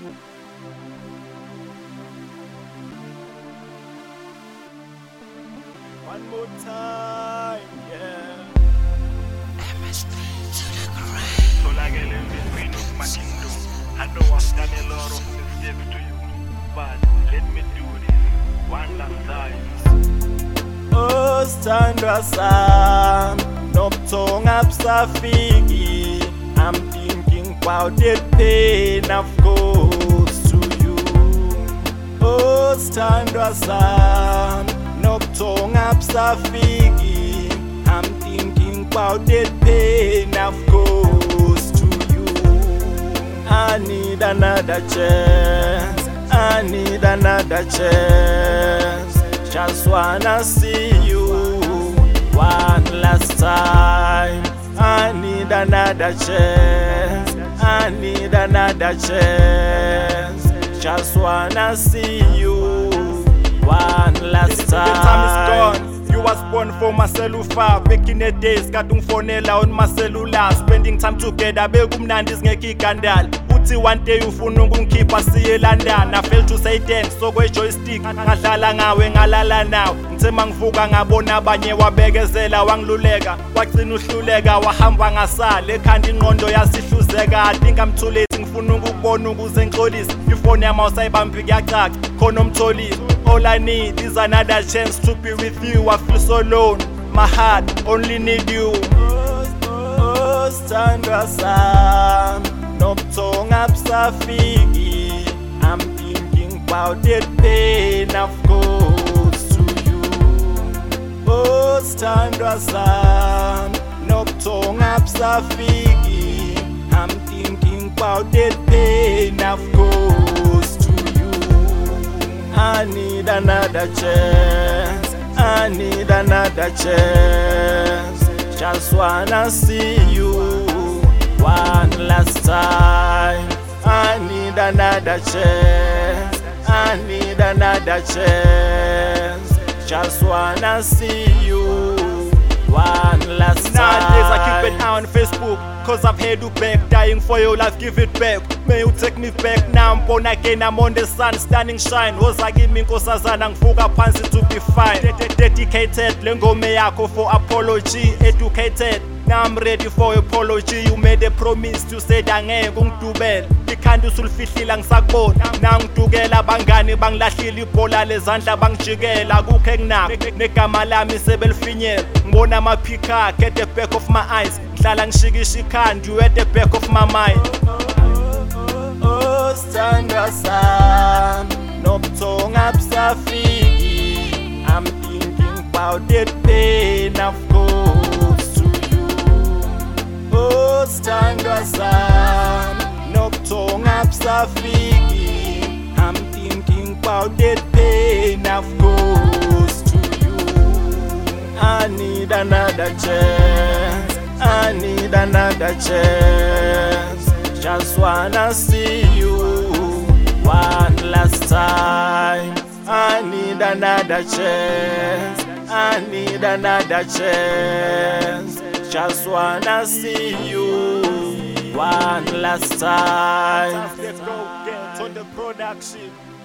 One more time, yeah. MSP to the grave. So like I live in queen of my kingdom. I know I've done a lot of mistakes to you, but let me do this one last time. Oh, sithandwa sami nobuthonga busafiki. I'm thinking about the pain I've caused to you. Oh, sithandwa sami nobuthonga busafiki. I'm thinking about the pain I've caused to you. I need another chance. I need another chance. Just wanna see you one last time. I need another chance. I need another chance. Just wanna see you one last time. The time is gone. You was born for my cellular. Back in the days, katungifonela on my cellular. Spending time together, bekumnandi singekho igandala. Uthi one day ufuna ukungikhipha siye London. I fell to Satan, so kwe joystick. Ngadlala ngawe ngalala nawe. Ngithe mangivuka ngabona abanye wabekezela wangiluleka. Wagcina uhluleka wahamba ngasale. Ekhanda ingqondo yasihluzeka. I think I'm too late. Ngifuna ukubona ukuze ngixolise. Ifone yami awusayibambi kuyacaca. Khona umtholile. All I need is another chance to be with you. I feel so alone. My heart only need you. Oh, sithandwa sami nobuthonga busafiki. I'm thinking about the pain I've caused to you. Oh, sithandwa sami nobuthonga busafiki. I'm thinking about the pain I've caused to you. I need another chance. I need another chance. Just wanna see you one last time. I need another chance. I need another chance. Just wanna see you one last time. Nowadays I keep an eye on Facebook, cause I've had you back. Dying for your life, give it back. May you take me back now. I'm born again, I'm on the sun, standing shine. Woza give me nkosazana, ngivuka phansi to be fine. Dedicated, lengome yakho for apology. Educated, now I'm ready for apology. You made a promise, you said angeke ungidubele. Ikhanda usulifihlile ngisakubona. Now ngidukela abangani bangilahlile ibhola lezandla bangijikela. Kukho enginako negama lami sebelifinyela. Ngibona amaphika at the back of my eyes. Ngihlala ngishikisha ikhanda, you at the back of my mind. Oh, sithandwa sami nobuthonga busafiki. I'm thinking about the pain I've caused to you. Oh, sithandwa sami nobuthonga busafiki. I'm thinking about the pain I've caused to you. I need another chance. I need another chance. Just wanna see you one last time. I need another chance. I need another chance. Just wanna see you one last time. Let's go get on the production.